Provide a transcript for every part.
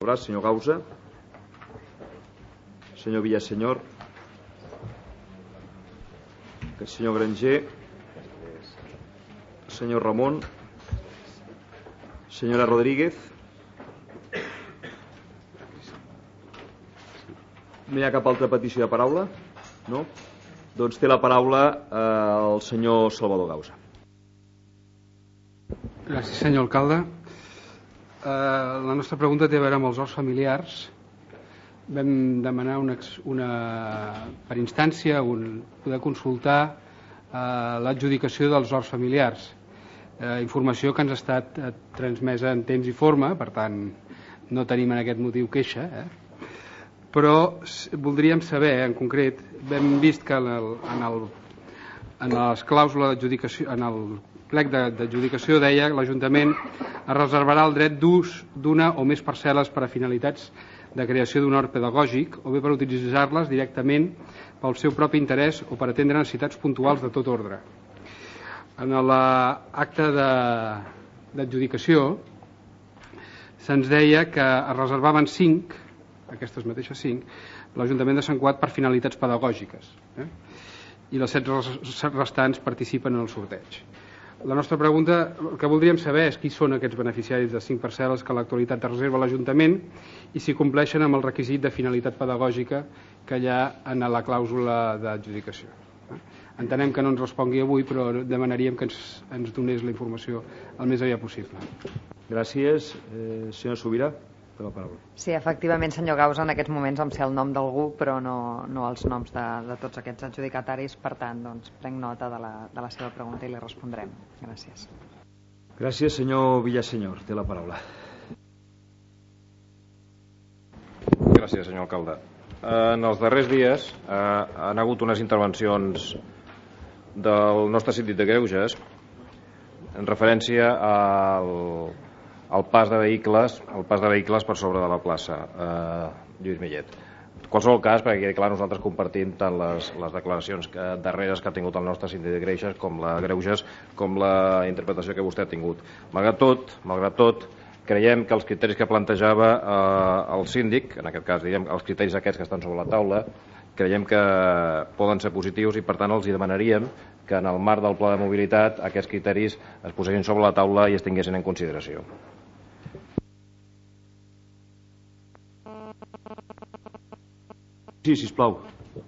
Toràs, senyor Gausa, senyor Villasenyor, senyor Granger, senyor Ramon, senyora Rodríguez. No hi ha cap altra petició de paraula? No? Doncs té la paraula el senyor Salvador Gausa. Gràcies, senyor alcalde. La nostra pregunta té a veure amb els horts familiars. Vam demanar per instància poder consultar l'adjudicació dels horts familiars. Informació que ens ha estat transmesa en temps i forma, per tant no tenim en aquest motiu queixa, però voldríem saber, en concret, hem vist que en les clàusules d'adjudicació, en el plec d'adjudicació deia que l'Ajuntament es reservarà el dret d'ús d'una o més parcel·les per a finalitats de creació d'un hort pedagògic o bé per utilitzar-les directament pel seu propi interès o per atendre necessitats puntuals de tot ordre. En l'acte d'adjudicació se'ns deia que es reservaven 5, aquestes mateixes 5, l'Ajuntament de Sant Cugat per finalitats pedagògiques, i les 7 restants participen en el sorteig. La nostra pregunta, el que voldríem saber és qui són aquests beneficiaris de 5 parcel·les que a l'actualitat reserva l'Ajuntament i si compleixen amb el requisit de finalitat pedagògica que hi ha en la clàusula d'adjudicació. Entenem que no ens respongui avui, però demanaríem que ens donés la informació el més aviat possible. Gràcies. Senyor Subirà, té la paraula. Sí, efectivament, senyor Gausa, en aquests moments em sé el nom d'algú, però no els noms de tots aquests adjudicataris. Per tant, doncs, prenc nota de la seva pregunta i li respondrem. Gràcies. Gràcies, senyor Villasenyor. Té la paraula. Gràcies, senyor alcalde. En els darrers dies han hagut unes intervencions del nostre síndic de Greuges en referència al pas de vehicles per sobre de la plaça Lluís Millet. En qualsevol cas, perquè quedi clar, nosaltres compartim tant les declaracions darreres que ha tingut el nostre síndic de Greuges com la interpretació que vostè ha tingut. Malgrat tot, creiem que els criteris que plantejava el síndic, en aquest cas diguem els criteris aquests que estan sobre la taula, creiem que poden ser positius i per tant els demanaríem que en el marc del pla de mobilitat aquests criteris es posessin sobre la taula i es tinguessin en consideració. Sí, sisplau.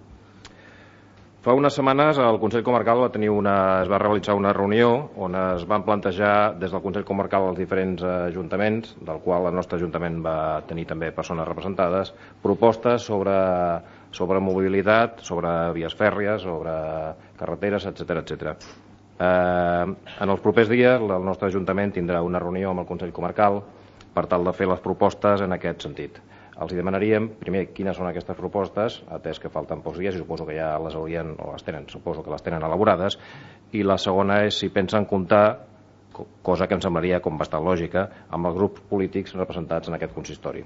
Fa unes setmanes el Consell Comarcal es va realitzar una reunió on es van plantejar des del Consell Comarcal als diferents ajuntaments, del qual el nostre ajuntament va tenir també persones representades, propostes sobre mobilitat, sobre vies fèrries, sobre carreteres, etc. En els propers dies el nostre ajuntament tindrà una reunió amb el Consell Comarcal per tal de fer les propostes en aquest sentit. Els demanaríem, primer, quines són aquestes propostes, atès que falten pocs dies i suposo que ja les haurien, o les tenen, suposo que les tenen elaborades, i la segona és si pensen comptar, cosa que em semblaria com bastant lògica, amb els grups polítics representats en aquest consistori.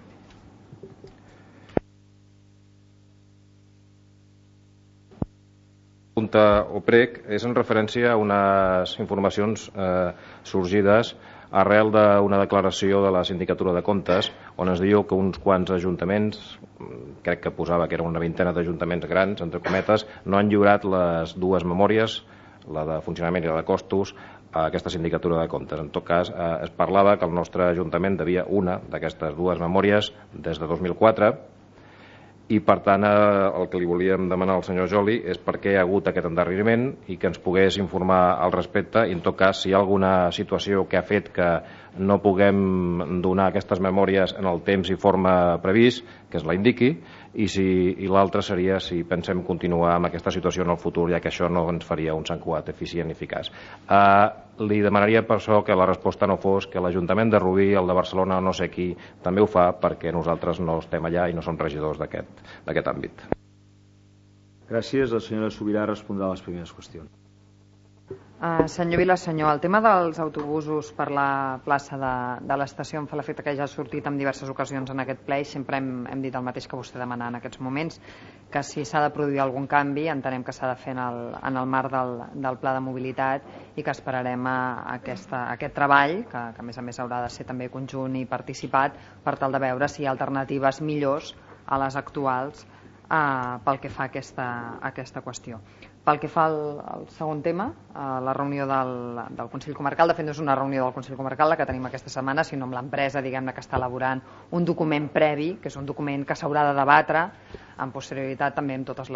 Pregunta o prec és en referència a unes informacions sorgides arrel d'una declaració de la Sindicatura de Comptes on es diu que uns quants ajuntaments, crec que posava que era una vintena d'ajuntaments grans, entre cometes, no han lliurat les dues memòries, la de funcionament i la de costos, a aquesta Sindicatura de Comptes. En tot cas, es parlava que el nostre ajuntament devia una d'aquestes dues memòries des de 2004 i per tant el que li volíem demanar al senyor Joli és per què hi ha hagut aquest endarreriment i que ens pogués informar al respecte i en tot cas si hi ha alguna situació que ha fet que no puguem donar aquestes memòries en el temps i forma previst, que es la indiqui, i l'altre seria si pensem continuar amb aquesta situació en el futur, ja que això no ens faria un Sant Cugat eficient i eficaç. Li demanaria per això que la resposta no fos que l'Ajuntament de Rubí, el de Barcelona, no sé qui, també ho fa perquè nosaltres no estem allà i no som regidors d'aquest àmbit. Gràcies. La senyora Subirà respondrà a les primeres qüestions. Senyor Vilasenyor, el tema dels autobusos per la plaça de l'estació em fa l'efecte que ja ha sortit en diverses ocasions en aquest ple i sempre hem dit el mateix que vostè demana en aquests moments, que si s'ha de produir algun canvi entenem que s'ha de fer en el marc del pla de mobilitat i que esperarem aquest treball, que a més haurà de ser també conjunt i participat, per tal de veure si hi ha alternatives millors a les actuals pel que fa a aquesta qüestió. Pel que fa al segon tema, la reunió del Consell Comarcal, de fet no és una reunió del Consell Comarcal la que tenim aquesta setmana, sinó amb l'empresa, diguem-ne, que està elaborant un document previ, que és un document que s'haurà de debatre amb posterioritat també en totes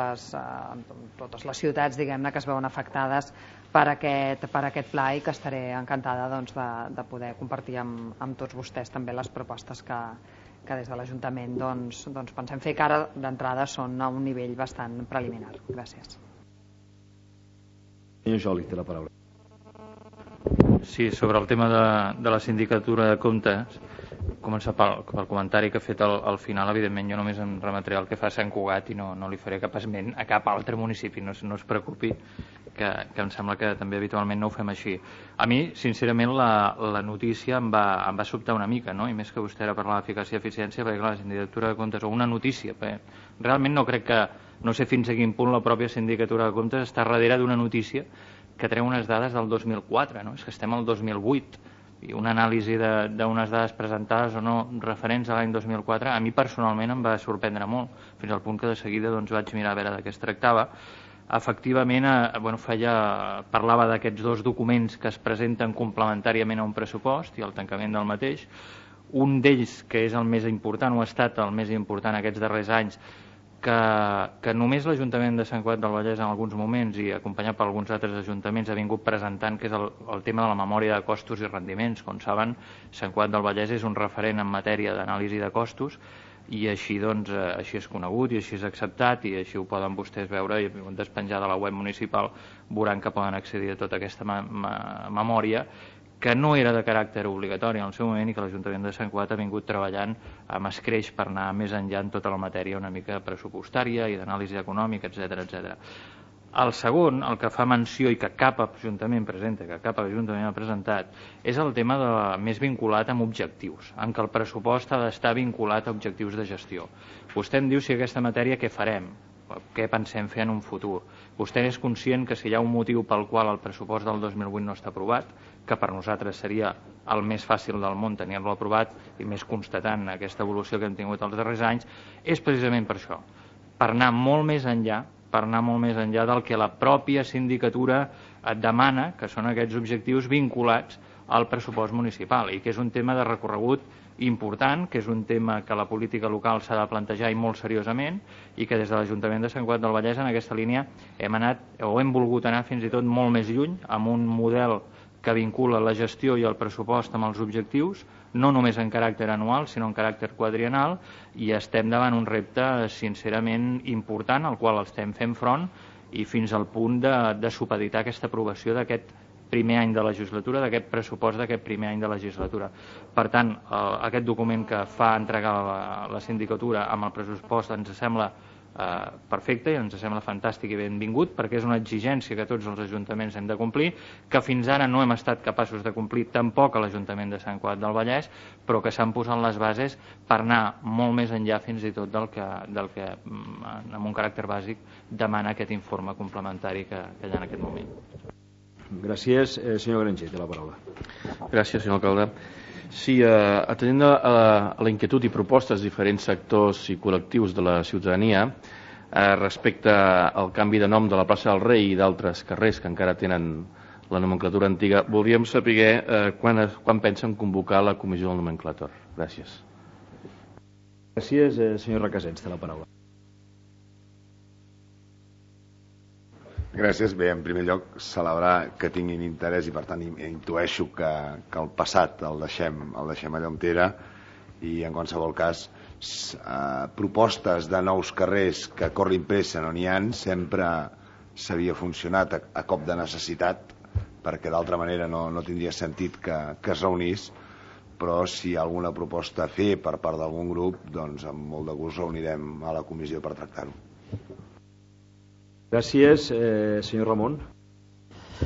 les ciutats, diguem-ne, que es veuen afectades per aquest pla i que estaré encantada de poder compartir amb tots vostès també les propostes que des de l'Ajuntament pensem fer, que ara d'entrada són a un nivell bastant preliminar. Gràcies. Senyor Joli, té la paraula. Sí, sobre el tema de la sindicatura de comptes, començar pel comentari que ha fet al final. Evidentment jo només em remetré al que fa Sant Cugat i no li faré cap esment a cap altre municipi, no es preocupi, que em sembla que també habitualment no ho fem així. A mi, sincerament, la notícia em va sobtar una mica, no? I més que vostè era parlar d'eficàcia i eficiència, perquè clar, la sindicatura de comptes, o una notícia, perquè realment no crec que, no sé fins a quin punt la pròpia sindicatura de comptes està darrere d'una notícia que treu unes dades del 2004, no? És que estem al 2008 i una anàlisi d'unes dades presentades o no referents a l'any 2004 a mi personalment em va sorprendre molt, fins al punt que de seguida vaig mirar a veure de què es tractava. Efectivament, parlava d'aquests dos documents que es presenten complementàriament a un pressupost i el tancament del mateix. Un d'ells, que és el més important, o ha estat el més important aquests darrers anys, que només l'Ajuntament de Sant Cugat del Vallès en alguns moments i acompanyat per alguns altres ajuntaments ha vingut presentant, que és el tema de la memòria de costos i rendiments. Com saben, Sant Cugat del Vallès és un referent en matèria d'anàlisi de costos i així és conegut i així és acceptat i així ho poden vostès veure i despenjar de la web municipal veuran que poden accedir a tota aquesta memòria, que no era de caràcter obligatori en el seu moment i que l'Ajuntament de Sant Cugat ha vingut treballant amb escreix per anar més enllà en tota la matèria una mica pressupostària i d'anàlisi econòmica, etc. El segon, el que fa menció i que cap ajuntament presenta, que cap ajuntament ha presentat, és el tema més vinculat amb objectius, en què el pressupost ha d'estar vinculat a objectius de gestió. Vostè em diu si aquesta matèria què farem, què pensem fer en un futur. Vostè és conscient que si hi ha un motiu pel qual el pressupost del 2008 no està aprovat, que per nosaltres seria el més fàcil del món tenir-lo aprovat i més constatant aquesta evolució que hem tingut els darrers anys, és precisament per això, per anar molt més enllà del que la pròpia sindicatura et demana, que són aquests objectius vinculats al pressupost municipal i que és un tema de recorregut important, que és un tema que la política local s'ha de plantejar i molt seriosament i que des de l'Ajuntament de Sant Cugat del Vallès en aquesta línia hem volgut anar fins i tot molt més lluny amb un model que vincula la gestió i el pressupost amb els objectius, no només en caràcter anual, sinó en caràcter quadriennal, i estem davant un repte sincerament important, al qual estem fent front, i fins al punt de supeditar aquesta aprovació d'aquest primer any de legislatura, d'aquest pressupost d'aquest primer any de legislatura. Per tant, aquest document que fa entregar la sindicatura amb el pressupost ens sembla perfecte i ens sembla fantàstic i benvingut, perquè és una exigència que tots els ajuntaments hem de complir, que fins ara no hem estat capaços de complir tampoc a l'Ajuntament de Sant Cugat del Vallès, però que s'han posat les bases per anar molt més enllà fins i tot del que amb un caràcter bàsic demana aquest informe complementari que hi ha en aquest moment. Gràcies. Senyor Granger, té la paraula. Gràcies, senyor alcalde. Sí, atenent a la inquietud i propostes de diferents sectors i col·lectius de la ciutadania respecte al canvi de nom de la plaça del Rei i d'altres carrers que encara tenen la nomenclatura antiga, voldríem saber quan pensen convocar la comissió del nomenclator. Gràcies. Gràcies. Senyor Requesens, té la paraula. Gràcies. Bé, en primer lloc, celebrar que tinguin interès i, per tant, intueixo que el passat el deixem allà on era i, en qualsevol cas, propostes de nous carrers que corrin pressa no n'hi ha, sempre s'havia funcionat a cop de necessitat, perquè d'altra manera no tindria sentit que es reunís, però si hi ha alguna proposta a fer per part d'algun grup, doncs amb molt de gust reunirem a la comissió per tractar-ho. Gràcies. Senyor Ramon.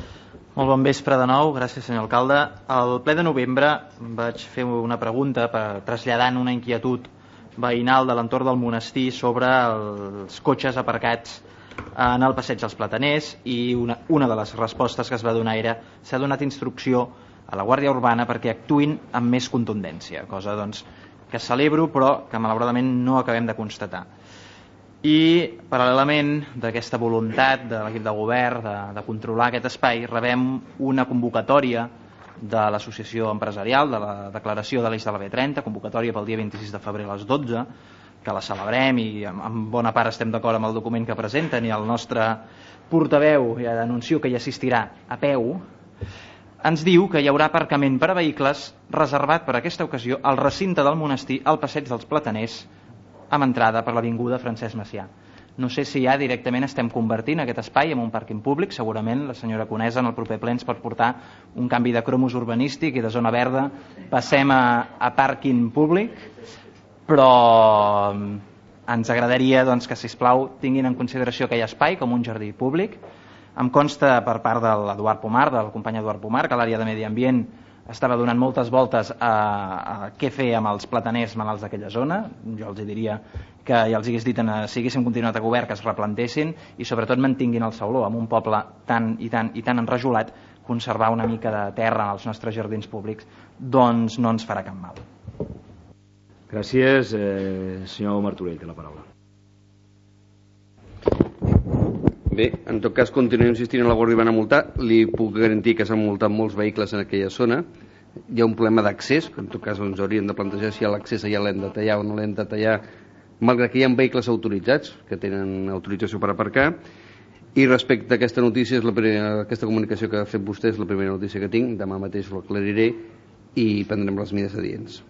Molt bon vespre de nou, gràcies senyor alcalde. Al ple de novembre vaig fer una pregunta traslladant una inquietud veïnal de l'entorn del monestir sobre els cotxes aparcats en el passeig dels Plataners, i una de les respostes que es va donar era: s'ha donat instrucció a la Guàrdia Urbana perquè actuïn amb més contundència, cosa doncs que celebro però que malauradament no acabem de constatar. I paral·lelament d'aquesta voluntat de l'equip de govern de controlar aquest espai, rebem una convocatòria de l'associació empresarial de la declaració de l'eix de la B30, convocatòria pel dia 26 de febrer a les 12, que la celebrem i en bona part estem d'acord amb el document que presenten, i el nostre portaveu, ja anuncio que hi assistirà a peu, ens diu que hi haurà aparcament per a vehicles reservat per a aquesta ocasió al recinte del monestir, al passeig dels Plataners, amb entrada per l'avinguda Francesc Macià. No sé si ja directament estem convertint aquest espai en un pàrquing públic. Segurament la senyora Conesa en el proper ple ens pot portar un canvi de cromos urbanístic i de zona verda passem a pàrquing públic, però ens agradaria doncs, que, sisplau, tinguin en consideració aquell espai com un jardí públic. Em consta per part de l'Eduard Pomar, del company Eduard Pomar, que l'àrea de Medi Ambient estava donant moltes voltes a què fer amb els plataners malalts d'aquella zona. Jo els diria que ja els hagués dit, si haguéssim continuat a govern, que es replantessin i sobretot mantinguin el Sauló. En un poble tan enrajolat, conservar una mica de terra als nostres jardins públics doncs no ens farà cap mal. Gràcies. Senyor Martorell, té la paraula. Bé, en tot cas continuem insistint en la Guàrdia Urbana a multar. Li puc garantir que s'han multat molts vehicles en aquella zona. Hi ha un problema d'accés, que en tot cas ens hauríem de plantejar si l'accés allà l'hem de tallar o no l'hem de tallar, malgrat que hi ha vehicles autoritzats que tenen autorització per aparcar. I respecte a aquesta notícia, aquesta comunicació que ha fet vostè és la primera notícia que tinc. Demà mateix ho aclariré i prendrem les mesures adients.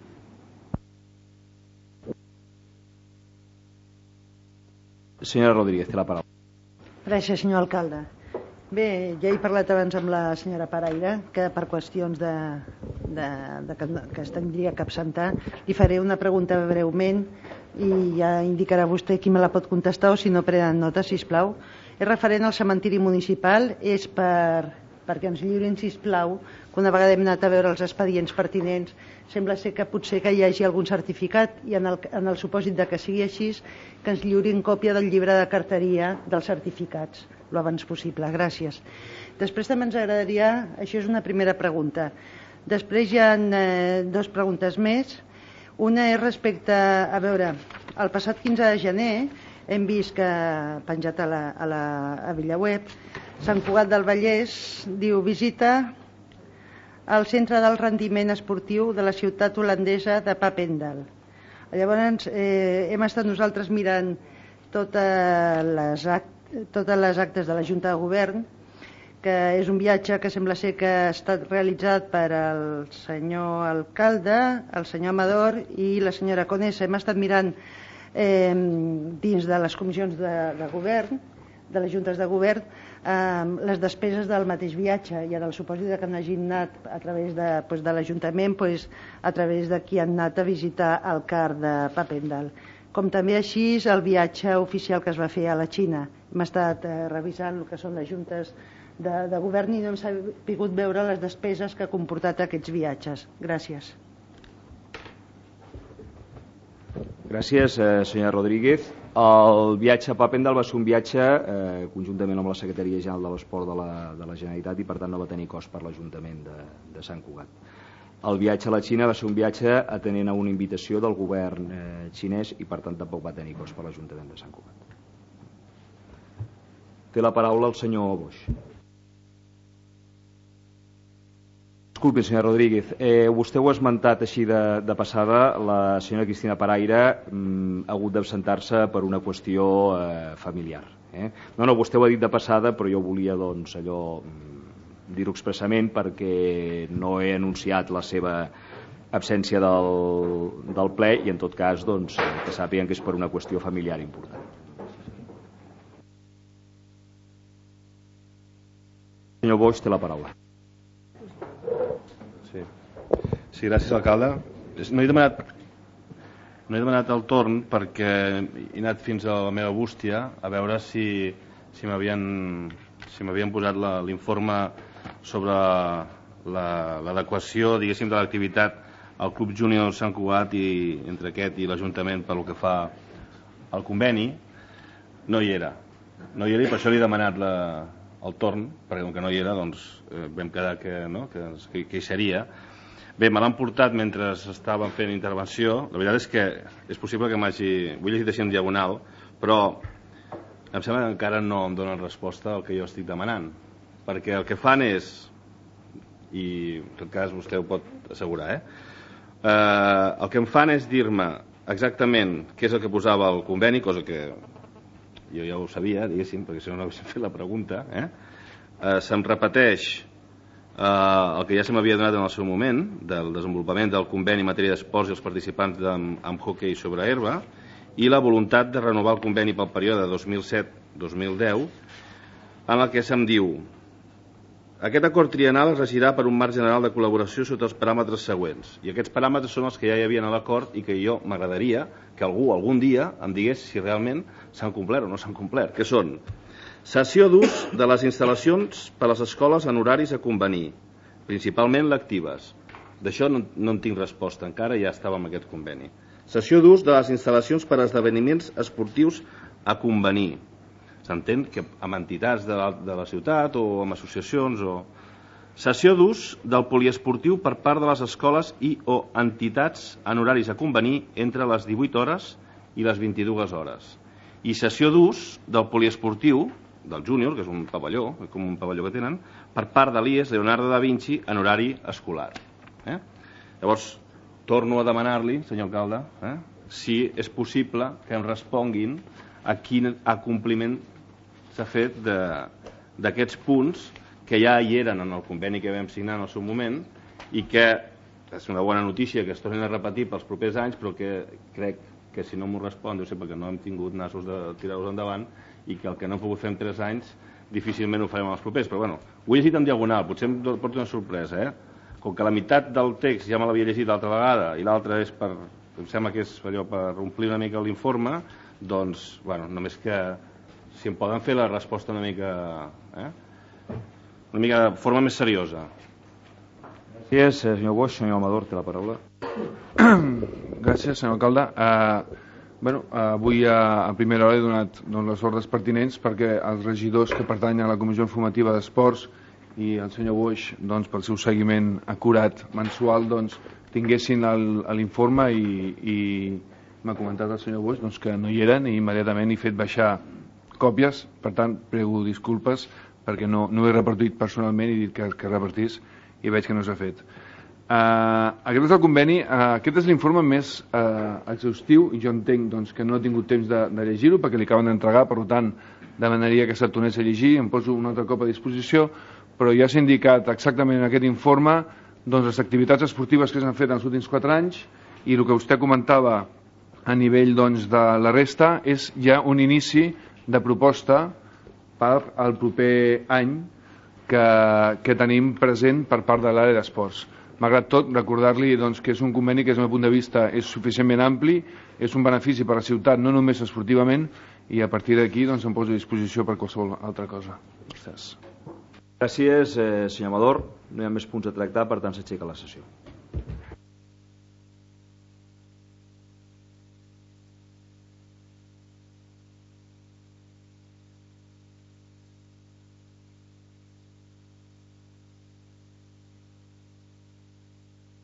Senyora Rodríguez, té la paraula. Gràcies, senyor alcalde. Bé, ja he parlat abans amb la senyora Paraire, que per qüestions que es tindria que absentar, li faré una pregunta breument i ja indicarà vostè qui me la pot contestar, o si no prenen nota, sisplau. És referent al cementiri municipal, és perquè ens lliurin, sisplau, que una vegada hem anat a veure els expedients pertinents, sembla ser que potser que hi hagi algun certificat, i en el supòsit de que sigui així, que ens lliurin còpia del llibre de carteria dels certificats, lo abans possible. Gràcies. Després també ens agradaria, això és una primera pregunta, després hi ha dues preguntes més. Una és respecte, a veure, el passat 15 de gener hem vist que, penjat a la Vilaweb, Sant Cugat del Vallès diu: visita al centre del rendiment esportiu de la ciutat holandesa de Papendal. Llavors hem estat nosaltres mirant totes les actes de la Junta de Govern, que és un viatge que sembla ser que ha estat realitzat per el senyor alcalde, el senyor Amador i la senyora Conesa. Hem estat mirant dins de les comissions de govern, de les juntes de govern, les despeses del mateix viatge, i en el supòsit que han anat a través de l'Ajuntament, a través de qui han anat a visitar el CAR de Papendal, com també així el viatge oficial que es va fer a la Xina. Hem estat revisant el que són les juntes de govern i no hem sabut veure les despeses que ha comportat aquests viatges. Gràcies. Gràcies, senyora Rodríguez. El viatge a Papendal va ser un viatge conjuntament amb la Secretaria General de l'Esport de la Generalitat, i per tant no va tenir cost per l'Ajuntament de Sant Cugat. El viatge a la Xina va ser un viatge atenent a una invitació del govern xinès i per tant tampoc va tenir cost per l'Ajuntament de Sant Cugat. Té la paraula el senyor Boix. Disculpi, senyora Rodríguez, vostè ho ha esmentat així de passada. La senyora Cristina Paraire ha hagut d'absentar-se per una qüestió familiar. No, vostè ho ha dit de passada, però jo volia dir-ho expressament perquè no he anunciat la seva absència del ple i en tot cas que sàpiguen que és per una qüestió familiar important. Senyor Boix, té la paraula. Sí, gràcies, alcalde. No he demanat el torn perquè he anat fins a la meva bústia a veure si m'havien posat l'informe sobre l'adequació, diguéssim, de l'activitat al Club Júnior Sant Cugat i entre aquest i l'Ajuntament pel que fa al conveni. No hi era i per això li he demanat el torn, perquè com que no hi era doncs vam quedar que hi seria. Bé, me l'han portat mentre estàvem fent intervenció. La veritat és que és possible que vull llegir així en diagonal, però em sembla que encara no em donen resposta al que jo estic demanant, perquè el que fan és, i en tot cas vostè ho pot assegurar, el que em fan és dir-me exactament què és el que posava el conveni, cosa que jo ja ho sabia, diguéssim, perquè si no haguéssim fet la pregunta. Se'm repeteix el que ja se m'havia donat en el seu moment del desenvolupament del conveni en matèria d'esports i els participants amb hoquei sobre herba, i la voluntat de renovar el conveni pel període 2007-2010, en el que se'm diu: aquest acord triennal es regirà per un marc general de col·laboració sota els paràmetres següents. I aquests paràmetres són els que ja hi havia a l'acord i que jo m'agradaria que algú algun dia em digués si realment s'han complert o no s'han complert, que són: cessió d'ús de les instal·lacions per a les escoles en horaris a convenir, principalment lectives. D'això no en tinc resposta encara, ja estava en aquest conveni. Cessió d'ús de les instal·lacions per a esdeveniments esportius a convenir. S'entén que amb entitats de la ciutat o amb associacions. Cessió d'ús del poliesportiu per part de les escoles i o entitats en horaris a convenir entre les 18 hores i les 22 hores. I cessió d'ús del poliesportiu del júnior, que és un pavelló, com un pavelló que tenen, per part de l'IES Leonardo da Vinci en horari escolar. Llavors, torno a demanar-li, senyor alcalde, si és possible que em responguin a quin compliment s'ha fet d'aquests punts que ja hi eren en el conveni que vam signar en el seu moment i que és una bona notícia que es tornin a repetir pels propers anys, però que crec que si no m'ho respon deu ser perquè no hem tingut nassos de tirar-los endavant i que el que no hem pogut fer en 3 anys difícilment ho farem en els propers. Però bueno, ho he llegit en diagonal, potser em porta una sorpresa, Com que la meitat del text ja me l'havia llegit l'altra vegada i l'altra és em sembla que és allò per omplir una mica l'informe, doncs, bueno, només que si em poden fer la resposta una mica de forma més seriosa. Gràcies, senyor Boix. Senyor Amador, té la paraula. Gràcies, senyor alcalde. Avui a primera hora he donat les ordres pertinents perquè els regidors que pertanyen a la Comissió Informativa d'Esports i el senyor Boix, pel seu seguiment acurat mensual, tinguessin l'informe i m'ha comentat el senyor Boix que no hi eren i immediatament he fet baixar còpies. Per tant, prego disculpes perquè no ho he repartit personalment i he dit que repartís i veig que no s'ha fet. Aquest és el conveni, aquest és l'informe més exhaustiu i jo entenc que no he tingut temps de llegir-ho perquè li acaben d'entregar, per tant demanaria que se'l tornés a llegir, em poso un altre cop a disposició, però ja s'ha indicat exactament en aquest informe les activitats esportives que s'han fet en els últims 4 anys i el que vostè comentava a nivell de la resta és ja un inici de proposta per al proper any que tenim present per part de l'àrea d'esports. Malgrat tot, recordar-li que és un conveni que des del meu punt de vista és suficientment ampli, és un benefici per a la ciutat, no només esportivament, i a partir d'aquí em poso a disposició per qualsevol altra cosa. Gràcies. Gràcies, senyor Amador. No hi ha més punts a tractar, per tant s'aixeca la sessió.